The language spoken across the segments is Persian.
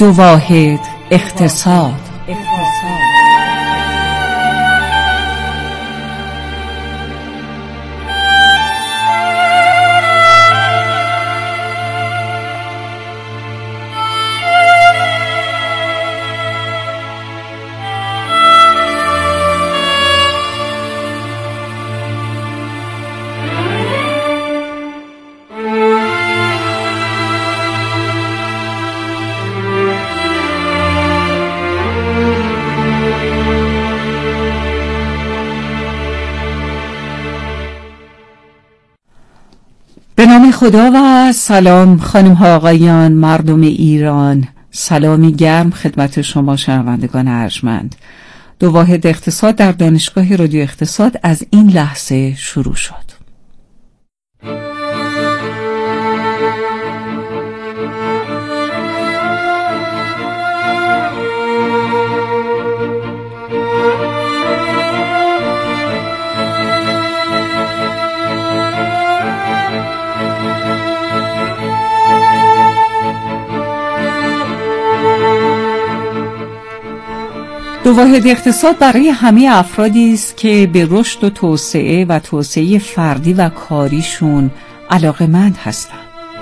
دو واحد اقتصاد. به نام خدا و سلام خانم ها آقایان، مردم ایران، سلامی گرم خدمت شما شنوندگان ارجمند. دو واحد اقتصاد در دانشگاه رادیو اقتصاد از این لحظه شروع شد. دو واحد اقتصاد برای همه افرادی است که به رشد و توسعه فردی و کاریشون علاقه‌مند هستند.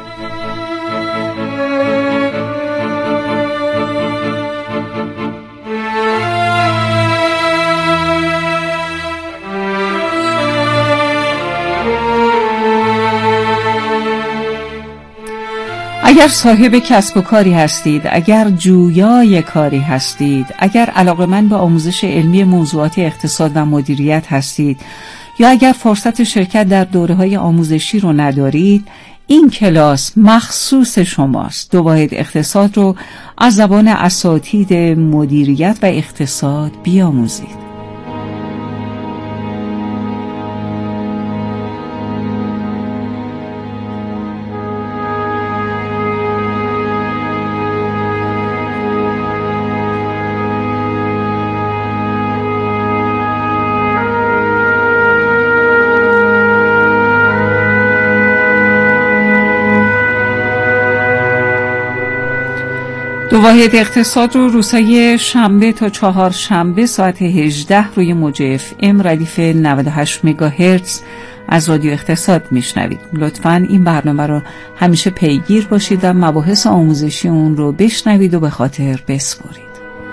اگر صاحب کسب و کاری هستید، اگر جویای کاری هستید، اگر علاقه‌مند به آموزش علمی موضوعات اقتصاد و مدیریت هستید، یا اگر فرصت شرکت در دوره‌های آموزشی رو ندارید، این کلاس مخصوص شماست. دو واحد اقتصاد رو از زبان اساتید مدیریت و اقتصاد بیاموزید. دو واحد اقتصاد رو روزهای شنبه تا چهارشنبه ساعت 18 روی موج FM ردیف 98 مگاهرتز از رادیو اقتصاد میشنوید. لطفاً این برنامه رو همیشه پیگیر باشید و مباحث آموزشی اون رو بشنوید و به خاطر بسپرید.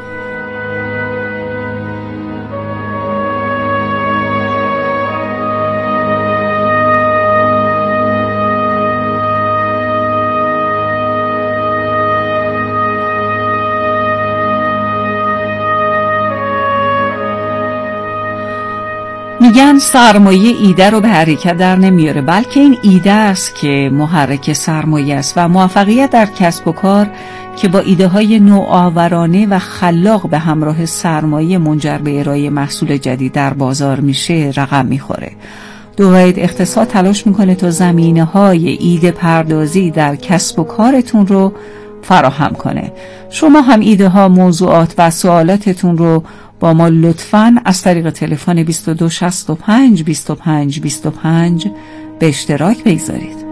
میگن سرمایه ایده رو به حرکت در نمیاره، بلکه این ایده است که محرک سرمایه است و موفقیت در کسب و کار که با ایده های نوآورانه و خلاق به همراه سرمایه منجر به ارائه محصول جدید در بازار میشه رقم میخوره. دو واحد اقتصاد تلاش میکنه تا زمینه های ایده پردازی در کسب و کارتون رو فراهم کنه. شما هم ایده ها، موضوعات و سوالاتتون رو با ما لطفاً از طریق تلفن 2265 25 25 به اشتراک بگذارید.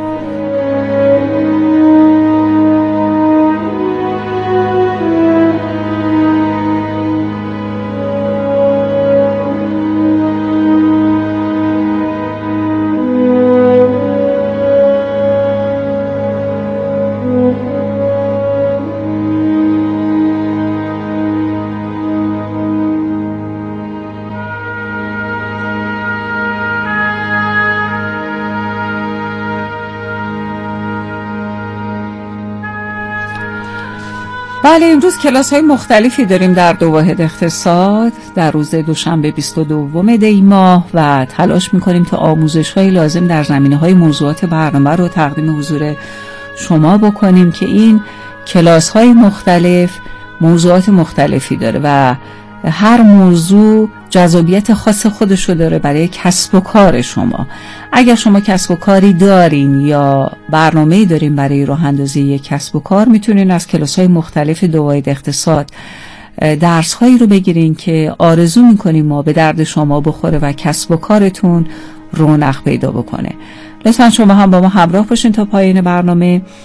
بله، امروز کلاس های مختلفی داریم در دو واحد اقتصاد در روز دوشنبه 22 دی ماه و تلاش میکنیم تا آموزش های لازم در زمینه های موضوعات برنامه رو تقدیم حضور شما بکنیم که این کلاس های مختلف موضوعات مختلفی داره و هر موضوع جذابیت خاص خودشو داره برای کسب و کار شما. اگر شما کسب و کاری دارین یا برنامه‌ای دارین برای راه اندازی یک کسب و کار، میتونین از کلاس‌های مختلف دو واحد اقتصاد درس‌هایی رو بگیرین که آرزو می‌کنیم ما به درد شما بخوره و کسب و کارتون رونق پیدا بکنه. لطفاً شما هم با ما همراه باشین تا پایان برنامه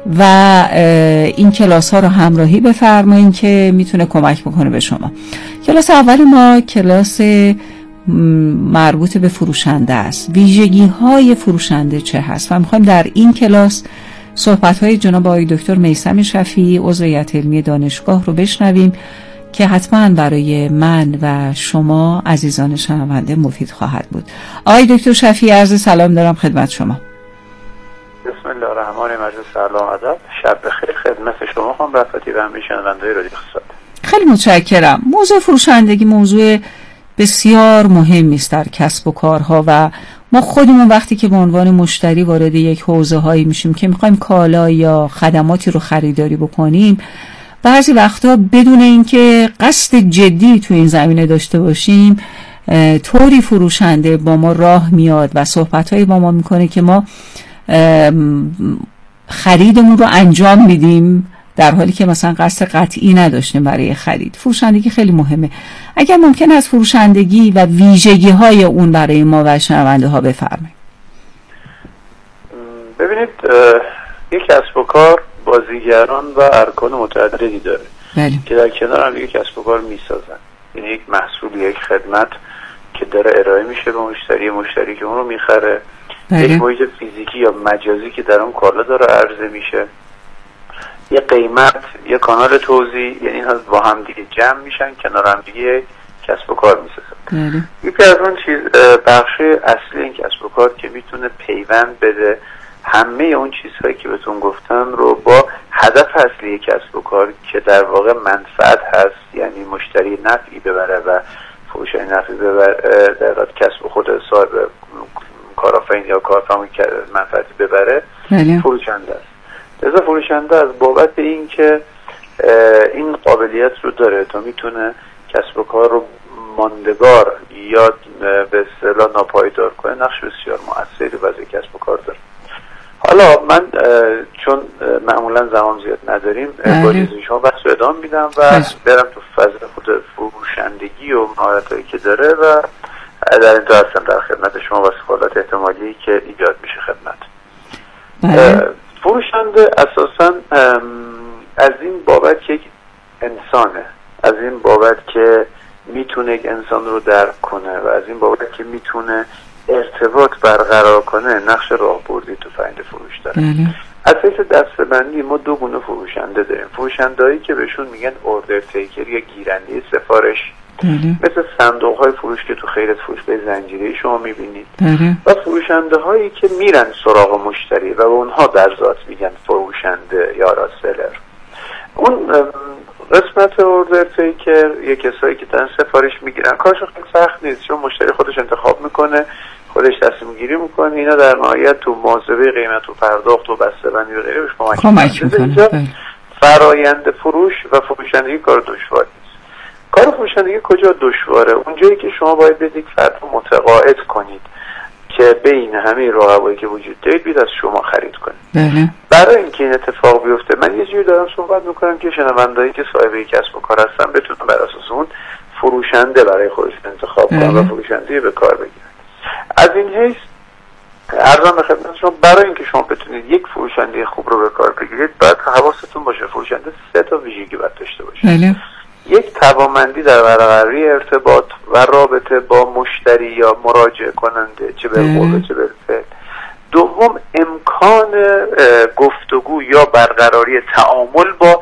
و این کلاس ها رو همراهی بفرمایید که میتونه کمک بکنه به شما. کلاس اول ما کلاس مربوط به فروشنده است. ویژگی های فروشنده چه هست؟ و میخوایم در این کلاس صحبت های جناب آقای دکتر میثم شفیعی عضو هیئت علمی دانشگاه رو بشنویم که حتما برای من و شما عزیزان شنونده مفید خواهد بود. آقای دکتر شفیعی عرض سلام دارم خدمت شما. بسم الله الرحمن الرحیم. سلام ادب، شب بخیر خدمت شما خانم رفعتی و همه شنونده‌های رادیو اقتصاد. خیلی متشکرم. موضوع فروشندگی موضوع بسیار مهمی است در کسب و کارها و ما خودمون وقتی که به عنوان مشتری وارد یک حوزه هایی میشیم که میخوایم کالا یا خدماتی رو خریداری بکنیم، بعضی وقتا بدون اینکه قصد جدی تو این زمینه داشته باشیم طوری فروشنده با ما راه میاد و صحبت‌هایی با ما میکنه که ما خریدمون رو انجام میدیم در حالی که مثلا قصد قطعی نداشتیم برای خرید. فروشندگی خیلی مهمه. اگر ممکن است فروشندگی و ویژگی‌های اون برای ما و شنونده ها بفرمایید. ببینید، یک کسب و کار بازیگران و ارکان متعددی داره که در کنار هم یک کسب و کار میسازن. یعنی یک محصول، یک خدمت که داره ارائه میشه به مشتری که اون رو میخره، یک محیط فیزیکی یا مجازی که در اون کالا داره عرضه میشه، یه قیمت، یه کانال توزیع، یعنی اینها با هم دیگه جمع میشن کنار هم دیگه کسب و کار میسازن. یکی از اون چیز بخش اصلی این کسب و کار که میتونه پیوند بده همه اون چیزهایی که بهتون گفتم رو با هدف اصلی کسب و کار که در واقع منفعت هست، یعنی مشتری نفعی ببره و فروشنده نفعی ببره، در واقع کسب خود صاحب کارآفرین یا کارفرما منفعتی ببره، فروشنده است. لذا فروشنده از بابت این که این قابلیت رو داره تا میتونه کسب و کار رو ماندگار یا به اصطلاح ناپایدار کنه، نقش بسیار مؤثری واسه کسب و کار داره. حالا من چون معمولا زمان زیاد نداریم با اجازه شما بحث رو ادامه میدم و برم تو فضل خود فروشندگی و مهارتایی که داره و در این هستم در خدمت شما و سوالات احتمالی که ایجاد میشه خدمت. فروشنده اساساً از این بابت یک انسانه، از این بابت که میتونه یک انسان رو درک کنه و از این بابت که میتونه ارتباط برقرار کنه نقش راهبردی تو فرآیند فروش داره. از حیث دسته‌بندی ما دو گونه فروشنده داریم. فروشندهایی که بهشون میگن اوردر تیکر یا گیرنده سفارش، مثل صندوق های فروش که تو خیرت فروشگاه زنجیره‌ای شما میبینید، و فروشنده هایی که میرن سراغ مشتری و به اونها در ذات میگن فروشنده یا راسلر. اون قسمت اوردر تیکر یه کسایی که دارن سفارش میگیرن، کارشون خیلی سخت نیست چون مشتری خودش انتخاب میکنه، خودش تصمیم گیری میکنه، اینا در نهایت تو محاسبه قیمت و پرداخت و بسته‌بندی و غیره بهش کمک میکنه. فرآیند فروش و فروشندگی کار دشواری نیست. کار فروشندگی کجا دشواره؟ اونجایی که شما باید بدید فرد رو متقاعد کنید که بین همه رقبایی که وجود دارید بیاد از شما خرید کنید. برای اینکه این اتفاق بیفته من یه جوری دارم صحبت میکنم که شنوندهایی که صاحب کسب و کار هستن بتونن بر اساس اون فروشنده برای خودشون انتخاب کنن و فروشنده به کار بگیرن. از این حیث عرضم به خدمت شما برای اینکه شما بتونید یک فروشنده خوب رو به کار بگیرید باید حواستون باشه فروشنده 3 تا ویژگی باید داشته باشه. یک، توانمندی در برقراری ارتباط و رابطه با مشتری یا مراجعه کننده، چه به قول چه به فعل. دوم، امکان گفتگو یا برقراری تعامل با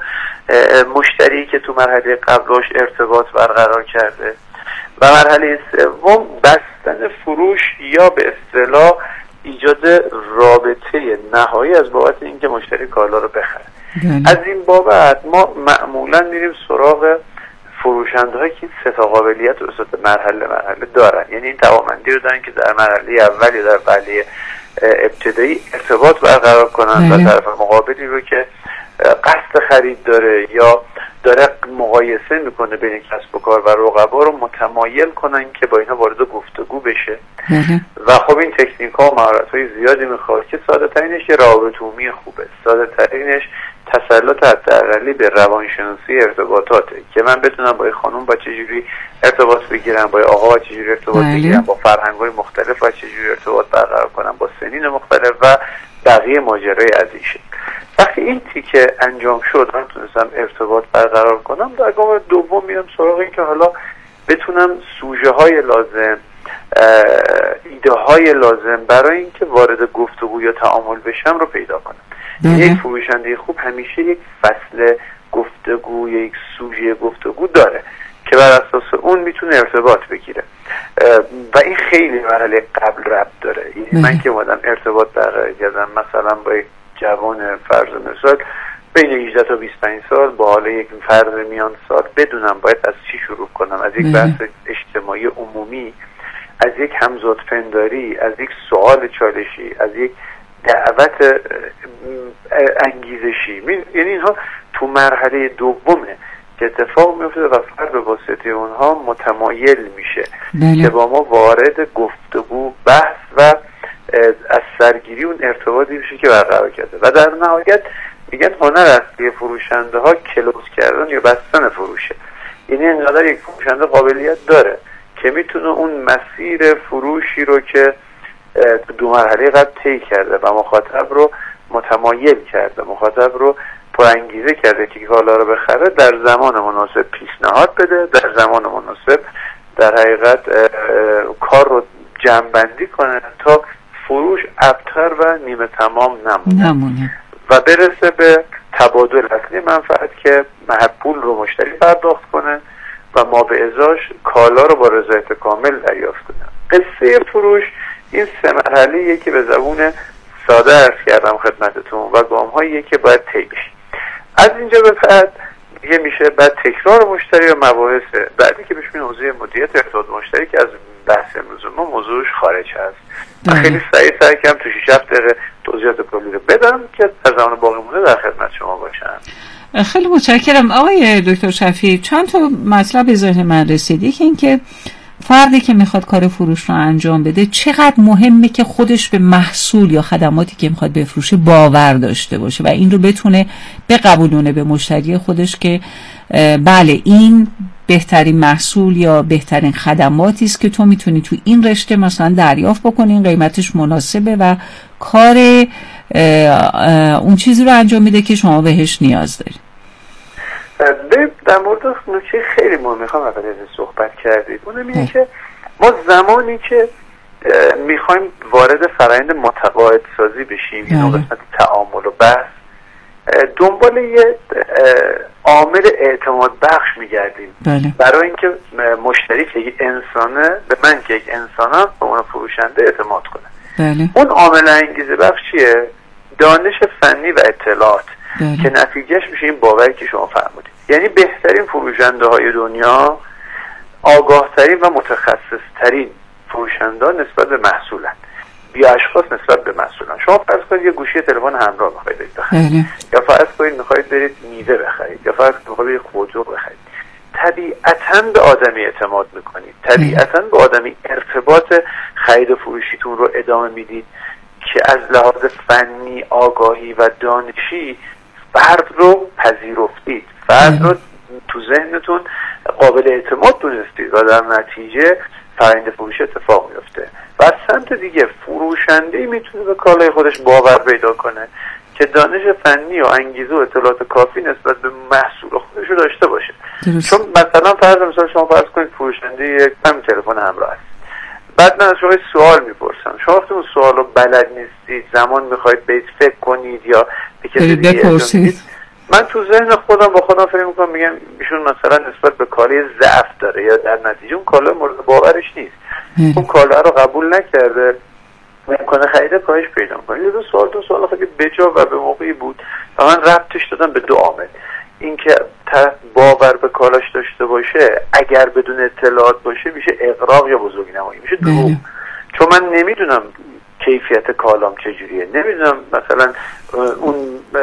مشتری که تو مرحله قبلش ارتباط برقرار کرده. و مرحله سوم، بستن فروش یا به اصطلاح ایجاد رابطه نهایی از بابت اینکه مشتری کالا رو بخره. از این بابت ما معمولا میریم سراغ فروشنده هایی که 3 تا قابلیت رو مرحله دارن، یعنی این توانمندی رو دارن که در مرحله اول یا در مرحله ابتدایی ارتباط برقرار کنن و طرف مقابلی رو که قصد خرید داره یا داره مقایسه میکنه بین کسب و کار و رقبا رو متمایل کنن که با اینا وارد گفتگو بشه. و خب این تکنیک ها و مهارت های زیادی میخواد که ساده ترینش رابطه عمومی خوبه، ساده ترینش تسلط حداقلی به روانشناسی ارتباطاته که من بتونم با خانم با چجوری ارتباط بگیرم، با آقا با چجوری ارتباط بگیرم، با فرهنگ‌های مختلف با چجوری ارتباط برقرار کنم، با سنین مختلف و بقیه ماجرای از این شکل. وقتی این تیکه انجام شد من تونستم ارتباط برقرار کنم، در گام دوم میرم سراغ این که حالا بتونم سوژه های لازم، ایده های لازم برای اینکه وارد گفتگو یا تعامل بشم رو پیدا کنم. یک فروشنده خوب همیشه یک فصل گفتگو یا یک سوژه گفتگو داره که بر اساس اون میتونه ارتباط بگیره و این خیلی مرحله قبل ربط داره. من که اومدم ارتباط برقرار کردم مثلا با یک جوان فرض مثال بین 18 تا 25 سال با حال یک فرد میان سال، بدونم باید از چی شروع کنم، از یک بحث اجتماعی عمومی، از یک همزادپنداری، از یک سوال چالشی، از یک دعوت انگیزشی، یعنی اینها تو مرحله دومه که اتفاق میفته و فرد به واسطه اونها متمایل میشه که با ما وارد گفتگو، بحث و از سرگیری اون ارتباطی میشه که برقرار کرده. و در نهایت میگن هنر اصلی فروشنده ها کلوز کردن یا بستن فروشه. یعنی انقدر یک فروشنده قابلیت داره که میتونه اون مسیر فروشی رو که دو مرحله قبل طی کرده و مخاطب رو متمایل کرده، مخاطب رو پرانگیزه کرده که کالا رو بخره، در زمان مناسب پیشنهاد بده، در زمان مناسب در حقیقت کار رو جمع‌بندی کنه تا فروش ابتر و نیمه تمام نمونه و برسه به تبادل اصلی منفعت که پول رو مشتری پرداخت کنه و ما به ازاش کالا رو با رضایت کامل دریافت کنه. قصه فروش این سه مرحله‌ایه که به زبون ساده عرض کردم خدمتتون و گام‌هاییه که باید طی بشه. از اینجا به بعد دیگه میشه بعد تکرار مشتری و مباحث بعدی که بهش میگن حوزه مدیریت ارتباط مشتری که از بحث امروز ما موضوعش خارج هست. خیلی سعی کردم تو 6-7 دقیقه توضیحات کلی رو بدم که در زمان باقی مونده در خدمت شما باشم. خیلی متشکرم آقای دکتر شفیع. چند تا مطلب به ذهن من رسید. یکی این که فردی که میخواد کار فروش رو انجام بده چقدر مهمه که خودش به محصول یا خدماتی که میخواد بفروشه باور داشته باشه و این رو بتونه بقبولونه به مشتری خودش که بله این بهترین محصول یا بهترین خدماتی است که تو میتونی تو این رشته مثلا دریافت بکنی، این قیمتش مناسبه و کار اون چیزی رو انجام میده که شما بهش نیاز داری. در مورد نکته خیلی مهم میخوام اول صحبت کردید، اونم اینه که ما زمانی که میخوایم وارد فرآیند متقاعد سازی بشیم، این قسمت تعامل و بحث، دنبال یه عامل اعتماد بخش میگردیم برای اینکه مشتری که یک انسانه به من که یک انسانم به اون فروشنده اعتماد کنه. اون عامل انگیزه بخش چیه؟ دانش فنی و اطلاعات که نتیجهش میشه این باوری که شما فرمودید. یعنی بهترین فروشنده های دنیا آگاهترین و متخصصترین فروشنده نسبت به محصولن، بی اشخاص نسبت به محصولن. شما فرض کنید یه گوشی تلفن همراه میخواید بخرید یا فرض کنید میخواید برید میوه بخرید یا فرض کنید میخواید برید خودرو بخرید، طبیعتاً به آدمی اعتماد میکنید، طبیعتاً به آدمی ارتباط خرید و فروشیتون رو ادامه میدید که از لحاظ فنی، آگاهی و دانشی فرد رو پذیرفتید، فرد رو تو ذهنتون قابل اعتماد دونستید و در نتیجه فرآیند فروش اتفاق میفته. و از سمت دیگه فروشنده‌ای میتونه به کالای خودش باور پیدا کنه که دانش فنی و انگیزه و اطلاعات کافی نسبت به محصول خودش رو داشته باشه. چون مثلا مثلا شما فرض کنید فروشنده یک تلفن همراه است، بعد من از شما سوال میپرسم، شما وقتی اون سوال رو بلد نیستید، زمان میخواید برید فکر کنید یا به کسی دیگه بپرسید، من تو ذهن خودم با خودم فکر میکنم میگم ایشون مثلا نسبت به کالای ضعف داره یا در نتیجه اون کالا مورد باورش نیست، اون کالا رو قبول نکرده و امکان خرید کاهش پیدا میکنه. یه دو سوال خیلی بجا و به موقعی بود و من ربطش دادم به دو عامل. اینکه طرف باور به کالاش داشته باشه اگر بدون اطلاعات باشه میشه اغراق یا بزرگنمایی، میشه دروغ. چون من نمیدونم کیفیت کالام چجوریه، نمیدونم مثلا اون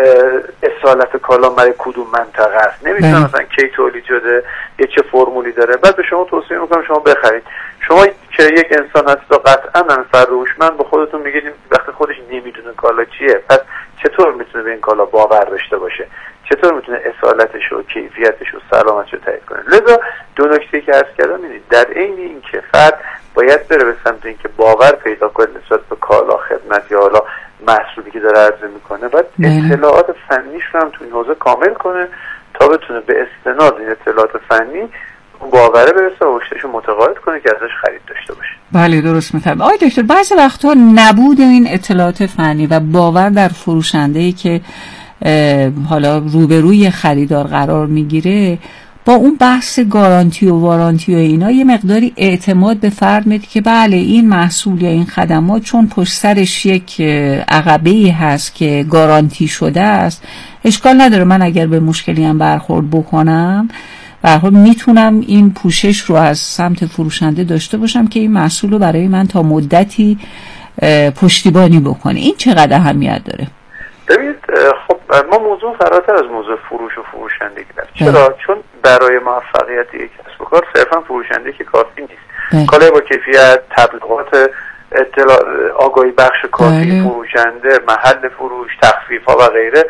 اصالت کالام برای کدوم منطقه است، نمیدونم مثلا کی تولید شده یا چه فرمولی داره. بعد به شما توصیه میکنم شما بخرید. شما که یک انسان هست و قطعا من فروشمند به خودتون میگید وقتی خودش نمیدونه کالا چیه، پس چطور میتونه به این کالا باور داشته باشه، چطور میتونه اصالتش و کیفیتش و سلامتش رو تایید کنه. لذا دو نکته که عرض کردم اینه، در عین اینکه فرد باید بره به سمت اینکه باور پیدا کنه نسبت به کالا، خدمت یا حالا محصولی که داره عرضه میکنه باید اطلاعات فنیش رو هم تو این حوزه کامل کنه تا بتونه به استناد این اطلاعات فنی باوره برسه و مشتریشو متقاعد کنه که ازش خرید داشته باشه. بله درست میفرمایید. آقای دکتر بعضی وقتا نبود این اطلاعات فنی و باور در فروشنده‌ای که حالا روبروی خریدار قرار میگیره با اون بحث گارانتی و وارانتی و اینا یه مقداری اعتماد به فرد میده که بله این محصول یا این خدمات چون پشت سرش یک عقبه‌ای هست که گارانتی شده است، اشکال نداره من اگر به مشکلی هم برخورد بکنم به هر حال میتونم این پوشش رو از سمت فروشنده داشته باشم که این محصول رو برای من تا مدتی پشتیبانی بکنه. این چقدر اهمیت داره؟ ببینید خب ما موضوع فراتر از موضوع فروش و فروشندگی داریم. چرا؟ چون برای موفقیت یک کسب و کار صرفا فروشنده که کافی نیست. کالای با کیفیت، تبلیغات، آگاهی بخش کافی، فروشنده، محل فروش، تخفیف ها و غیره،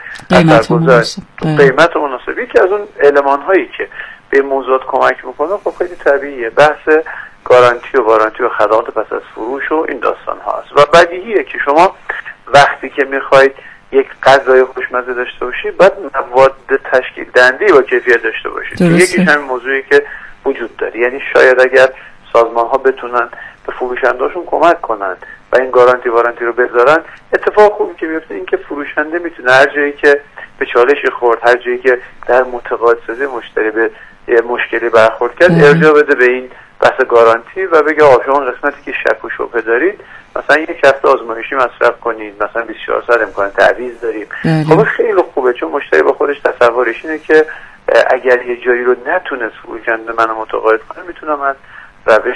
قیمت مناسب یکی از اون المان هایی که به موضوعات کمک میکنه. خب خیلی طبیعیه بحث گارانتی و وارانتی و خدمات پس از فروش و این داستان هاست و بدیهیه که شما وقتی که میخواید یک غذای خوشمزه داشته باشید باید مواد تشکیل دهنده با کیفیت داشته باشید. یکیش همین موضوعی که وجود داره. یعنی شاید اگر سازمان ها بتونن به فروشندهاشون کمک کنن و این گارانتی وارانتی رو بذارن، اتفاق خوبی که میفته این که فروشنده میتونه هر جایی که به چالشی خورد، هر جایی که در متقاعدسازی مشتری به مشکلی برخورد کرد، ارجاع بده به این بحث گارانتی و بگه آقا شما قسمتی که شک و شبهه دارید مثلا یک هفته آزمایشی مصرف کنید، مثلا 24 ساعت امکان تعویض داریم. خب خیلی خوبه چون مشتری با خودش تصورش اینه که اگر یه جایی رو نتونست فروشنده منو متقاعد کنه میتونم از روش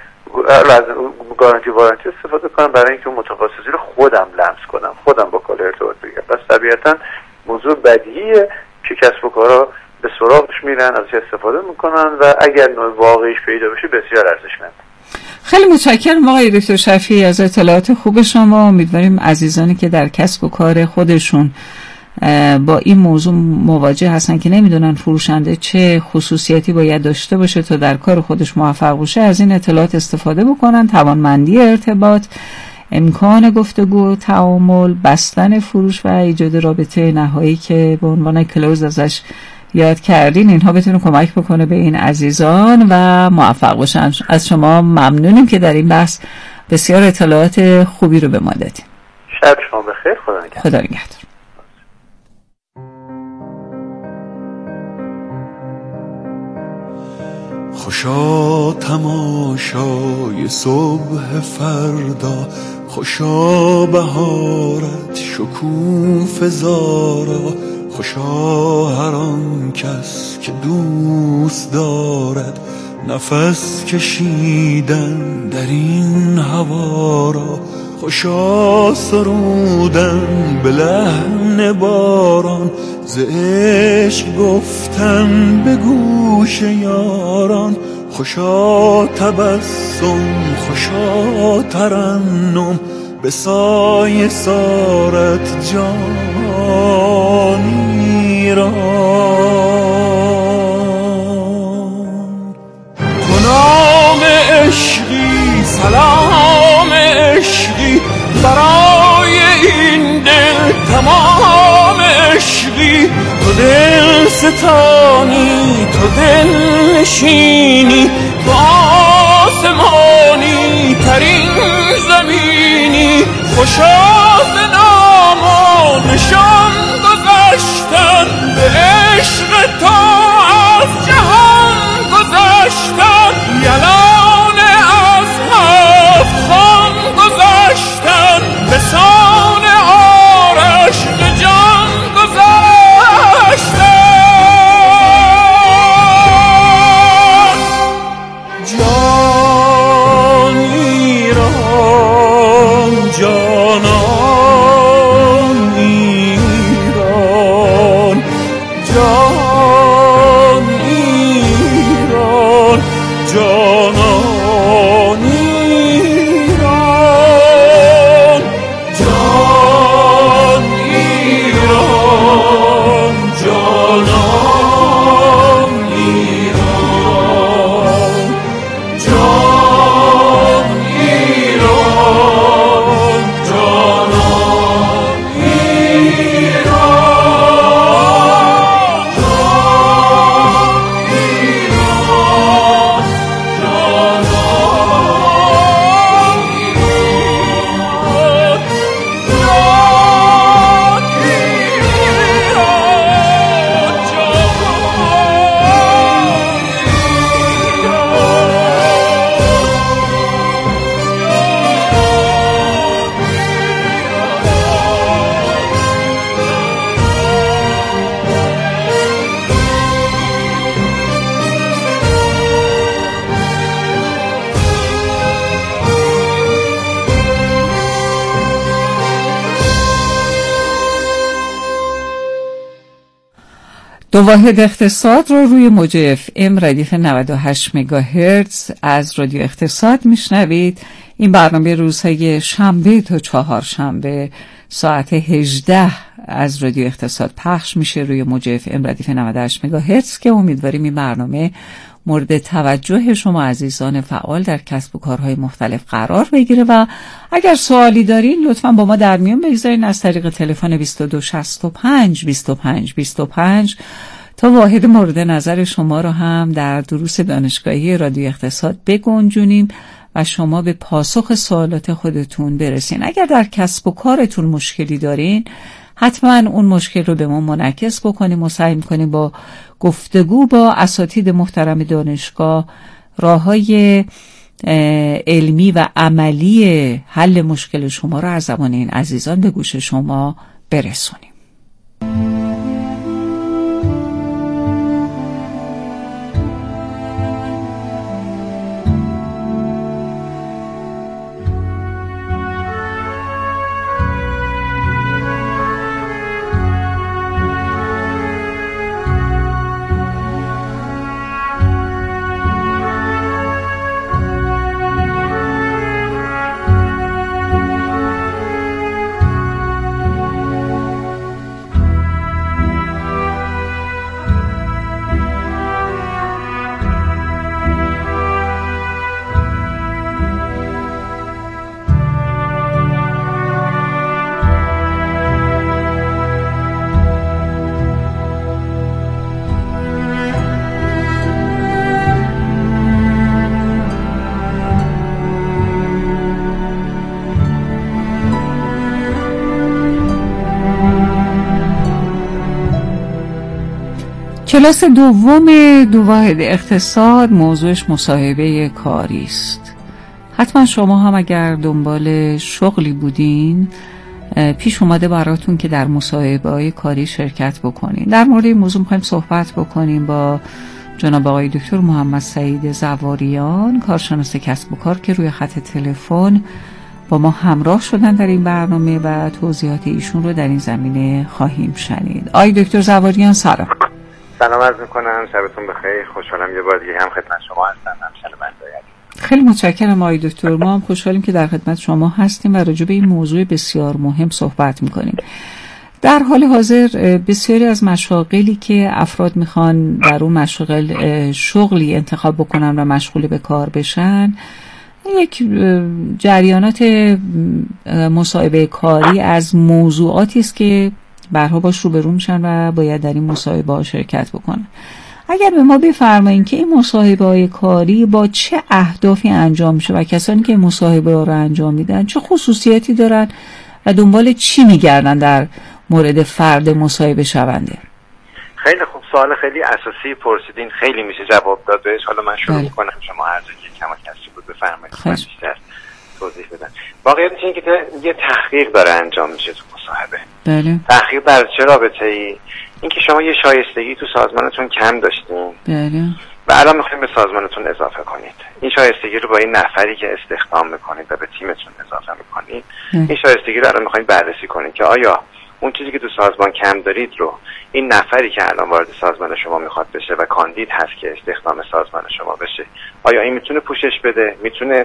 گارانتی وارانتی استفاده کنم برای اینکه متقاعدسازی رو خودم لمس کنم، خودم با کالا ارتباط بگیرم. پس طبیعتا موضوع بدیهیه که کسب و کارها به سراغش میرن، ازش استفاده میکنن و اگر نوع واقعیش پیدا بشه بسیار ارزشمند. خیلی متشکرم آقای دکتر شفیعی از اطلاعات خوب شما. امیدواریم عزیزانی که در کسب و کار خودشون با این موضوع مواجه هستن که نمیدونن فروشنده چه خصوصیتی باید داشته باشه تا در کار خودش موفق باشه از این اطلاعات استفاده بکنن. توانمندی ارتباط، امکان گفتگو، تعامل، بستن فروش و ایجاد رابطه نهایی که به عنوان کلوز ازش یاد کردین، اینها بتونه کمک بکنه به این عزیزان و موفق باشن. از شما ممنونیم که در این بحث بسیار اطلاعات خوبی رو به ما دادین. شب شما بخیر. خدا نگهدار. خدا نگهدار. خوشا تماشای صبح فردا، خوشا بهارت شکوفه زارا، خوشا هر آن کس که دوست دارد نفس کشیدن در این هوا را، خوشا سرودن به لحن باران، ز عشق گفتن به گوش یاران، خوشا تبسم خوشا ترنم به سایه سارت جانی را. تو نام عشقی سلام عشقی برای این دل تمام عشقی، تو دل ستانی تو دل نشینی تو آسمانی ترین زمینی، خوشا ز نام و نشان گذشتن به عشق تو از جهان گذشتن، یلان از هفت خان گذشتن به سان آرش به جان گذشتن. جانی را جانان ایران، جان دو واحد اقتصاد رو روی موج FM ردیف 98 مگاهرتز از رادیو اقتصاد میشنوید. این برنامه روزهای شنبه تا چهارشنبه ساعت 18 از رادیو اقتصاد پخش میشه روی موج FM ردیف 98 مگاهرتز که امیدواریم این برنامه مورد توجه شما عزیزان فعال در کسب و کارهای مختلف قرار بگیره و اگر سوالی دارین لطفاً با ما در میون بگذارین از طریق تلفن 2265 25 25 تا واحد مورد نظر شما رو هم در دروس دانشگاهی رادیو اقتصاد بگنجونیم و شما به پاسخ سوالات خودتون برسین. اگر در کسب و کارتون مشکلی دارین حتما اون مشکل رو به ما منعکس بکنیم و سعی کنیم با گفتگو با اساتید محترم دانشگاه راههای علمی و عملی حل مشکل شما رو از زبان این عزیزان به گوش شما برسونیم. کلاس دوم دو واحد اقتصاد موضوعش مصاحبه کاری است. حتما شما هم اگر دنبال شغلی بودین پیش اومده براتون که در مصاحبه‌های کاری شرکت بکنین. در مورد این موضوع می‌خوایم صحبت بکنیم با جناب آقای دکتر محمد سعید زواریان، کارشناس کسب و کار که روی خط تلفن با ما همراه شدن در این برنامه و توضیحات ایشون رو در این زمینه خواهیم شنید. آقای دکتر زواریان سلام. سلام عرض میکنم، شبتون بخیر. خوشحالم یه بار دیگه هم خدمت شما هستم، هم شنونده. خیلی متشکرم آقای دکتر. ما هم خوشحالیم که در خدمت شما هستیم و راجع به این موضوع بسیار مهم صحبت میکنیم. در حال حاضر بسیاری از مشاغلی که افراد میخوان در اون مشاغل شغلی انتخاب بکنن و مشغول به کار بشن، یک جریانات مصاحبه کاری از موضوعاتی است که برها باش روبرو میشن و باید در این مصاحبه ها شرکت بکنن. اگر به ما بفرمایید که این مصاحبه های کاری با چه اهدافی انجام میشه و کسانی که مصاحبه ها رو انجام میدن چه خصوصیاتی دارن و دنبال چی میگردن در مورد فرد مصاحبه شونده؟ خیلی خوب، سوال خیلی اساسی پرسیدین، خیلی میشه جواب داد بهش. حالا من شروع میکنم، شما هر جایی که کما کسی بود بفرمایید من بیشتر توضیح بدم. واقعیتش اینه که یه تحقیق داره انجام میشه تو مصاحبه. بله. تحقیق در چه رابطه‌ای؟ اینکه شما یه شایستگی تو سازمانتون کم داشتین. بله. و الان میخوایم به سازمانتون اضافه کنید. این شایستگی رو با این نفری که استخدام میکنید و به تیمتون اضافه میکنید، این شایستگی رو الان میخوایم بررسی کنید که آیا اون چیزی که تو سازمان کم دارید رو این نفری که الان وارد سازمان شما میخواد بشه و کاندید هست که استخدام سازمان شما بشه، آیا این میتونه پوشش بده، میتونه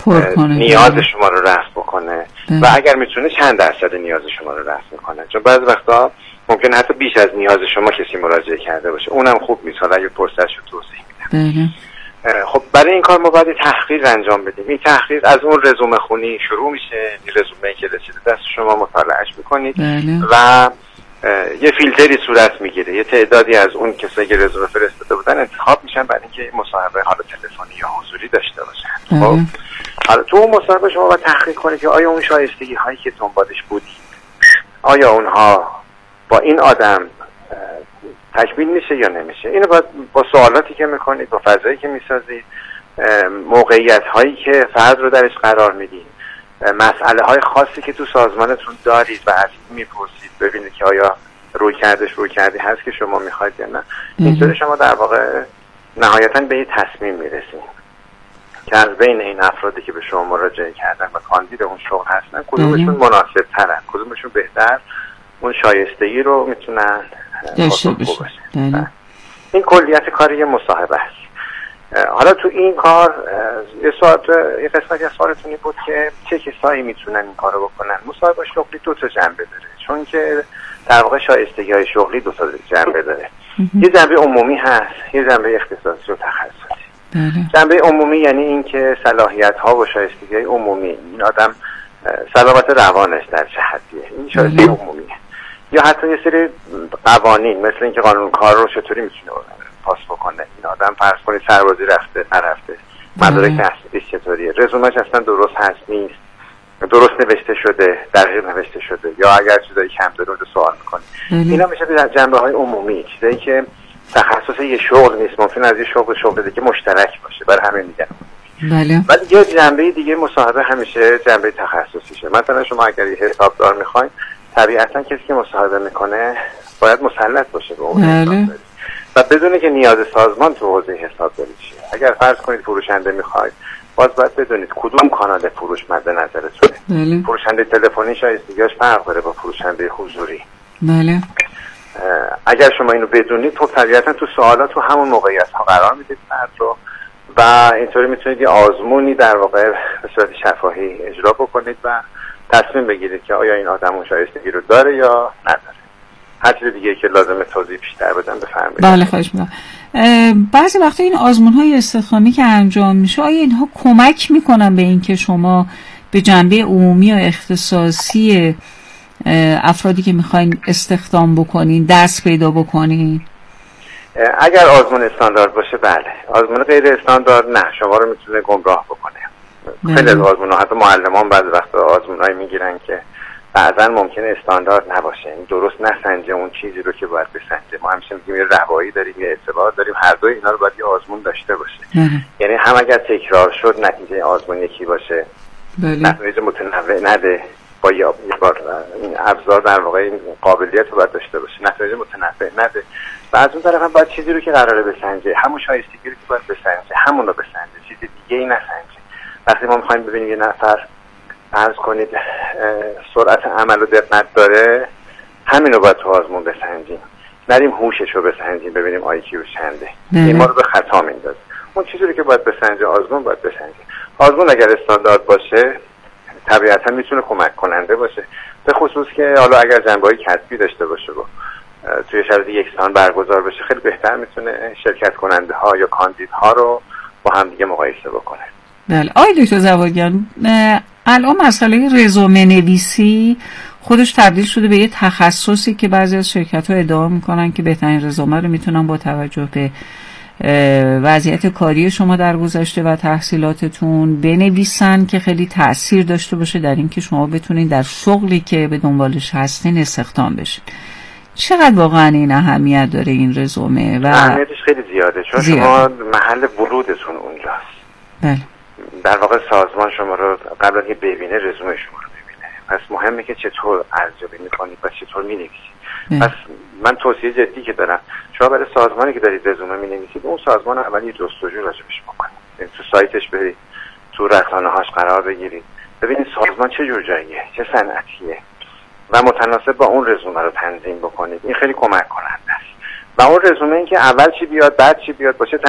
نیاز شما رو رفع بکنه و اگر میتونه چند درصد نیاز شما رو رفع میکنه؟ چون بعضی وقتا ممکن حتی بیش از نیاز شما کسی مراجعه کرده باشه، اونم خوب نیست. حالا اگه پرسش رو توضیح میدم. خب برای این کار ما باید تحقیق انجام بدیم. این تحقیق از اون رزومه خونی شروع میشه. این رزومه‌ای که رسیده دست شما مطالعهش میکنید و یه فیلتری صورت میگیره. یه تعدادی از اون کسایی که رزومه فرستاده بودن انتخاب میشن برای اینکه مصاحبه حالا تلفنی یا حضوری داشته باشن. خب حالا تو اون مصاحبه شما باید تحقیق کنید که آیا اون شایستگی هایی که دنبالش بودید آیا اونها با این آدم تکمیل میشه یا نمیشه. اینو باید با سوالاتی که میکنید، با فضایی که میسازید، موقعیت هایی که فرد رو درش قرار میدید، مسئله های خاصی که تو سازمانتون دارید و از این میپرسید ببینید که آیا روی کردی هست که شما میخواید یا نه. اینطور شما در واقع نهایتاً به یه تصمیم میرسید که از بین این افرادی که به شما مراجعه کردن و کاندید اون شغل هستن کدومشون مناسب ترن، کدومشون بهتر اون شایستگی رو میتونن داشته باشه. این کلیت کاری مصاحبه است. حالا تو این کار یه قسمتی از سوالتون بود که چه کسایی میتونن این کارو بکنن. مصاحبه شغلی 2 تا جنبه داره، چون که در واقع شایستگی های شغلی 2 تا جنبه داره. یه جنبه عمومی هست، یه جنبه اختصاصی و تخصصی. جنبه عمومی یعنی این که صلاحیت ها و شایستگی های عمومی، این آدم سلامت روانش در چه حدیه، این شایستگی عمومیه. یا حتی یه سری قوانین مثل اینکه قانون کار رو چطوری میتونه پاس بکنه. این آدم فرض کنید سربازی رفته نرفته، مدارک تحصیلیش چطوریه، رزومش اصلا درست هست نیست، درست نوشته شده، دقیق نوشته شده، یا اگر چیزایی کم داره رو سوال میکنه. اینا میشه در جنبه های عمومی، چیزایی که تخصص یه شغل نیست، ممکن از یه شغل دیگه مشترک باشه، برای همین میگن. بله. ولی یه جنبه دیگه مصاحبه همیشه جنبه تخصصیشه. مثلا شما اگر یه حسابدار میخواین، طبیعتا کسی که مصاحبه میکنه باید مسلط باشه به اون حسابداری و بدونه که نیاز سازمان تو حوزه حسابداری چیه. اگر فرض کنید فروشنده میخواید، باید بدونید کدوم کانال فروش مد نظرتونه. فروشنده تلفنی شایستگیاش فرق داره با فروشنده حضوری. بله. اگر شما اینو بدونید، تو طبیعتا تو سوالات تو همون موقعیت ها قرار میدید فرد رو و اینطوری میتونید یه آزمونی در واقع به صورت شفاهی اجرا بکنید و تصمیم بگیرید که آیا این آدم اون شایستگی رو داره یا نداره. هر چیز دیگه که لازمه توضیح بیشتر بدم بفرمایید. بله خواهش می‌کنم. بعضی وقتا این آزمون‌های استخدامی که انجام میشه، آیا اینها کمک میکنن به این که شما به جنبه عمومی و اختصاصی افرادی که میخواین استخدام بکنین دست پیدا بکنین؟ اگر آزمون استاندارد باشه بله. آزمون غیر استاندارد نه، شما رو میتونه گمراه بکنه. خیلی از آزمون‌ها حتی معلمان بعضی وقتا آزمونایی میگیرن که بعضا ممکنه استاندارد نباشه، این درست نسنجه اون چیزی رو که باید بسنجه. ما همیشه میگیم یه روایی داریم، یه اعتبار داریم، هر دوی اینا رو باید یه آزمون داشته باشه. یعنی هم اگر تکرار شد نتیجه آزمون یکی باشه، نتیجه متنوع نده، با یه بار این ابزار در واقع این قابلیت رو باید داشته باشه، نتیجه متنوع نده. و از اون طرف هم باید چیزی رو که قراره بسنجه، همون شایستگی رو که باید بسنجه همون رو بسنجه، چیز دیگه ای نسنجه. وقتی ما می‌خوایم ببینیم یه نفر فرض کنید سرعت عمل و دقت داره، همین رو باید تو آزمون بسنجیم، نریم هوشش رو بسنجیم ببینیم IQ چنده. این ما رو به خطا میندازه. اون چیزی رو که باید بسنجه آزمون باید بسنجه. آزمون اگر استاندارد باشه طبیعتا میتونه کمک کننده باشه، به خصوص که حالا اگر جنبه‌های کسبی داشته باشه و توی شرایط یکسان برگزار بشه، خیلی بهتر میتونه شرکت کننده ها یا کاندیدها رو با هم دیگه مقایسه بکنه. بله. آقای دکتر زوادیان، الان مسئله رزومه نویسی خودش تبدیل شده به یه تخصصی که بعضی از شرکت‌ها ادعا میکنن که بهترین رزومه رو میتونن با توجه به وضعیت کاری شما در گذشته و تحصیلاتتون بنویسن که خیلی تأثیر داشته باشه در این که شما بتونید در شغلی که به دنبالش هستین استخدام بشین. چقدر واقعا این اهمیت داره این رزومه؟ و اهمیتش خیلی زیاده، چون شما محل ورودتون اونجاست. بله. در واقع سازمان شما رو قبل از اینکه ببینه رزومه شما رو ببینه، پس مهمه که چطور ارزیابی میکنید و چطور مینویسید. پس من توصیه جدی که دارم، شما برای سازمانی که دارید رزومه مینویسید، اون سازمان اول یه جستجو راجبش بکنید، تو سایتش برید، تو رسانه‌هاش قرار بگیرید، ببینید سازمان چه جور جاییه، چه صنعتیه و متناسب با اون رزومه رو تنظیم بکنید. این خیلی کمک کننده است. و اون رزومه این که اول چی بیاد بعد چی بیاد باشه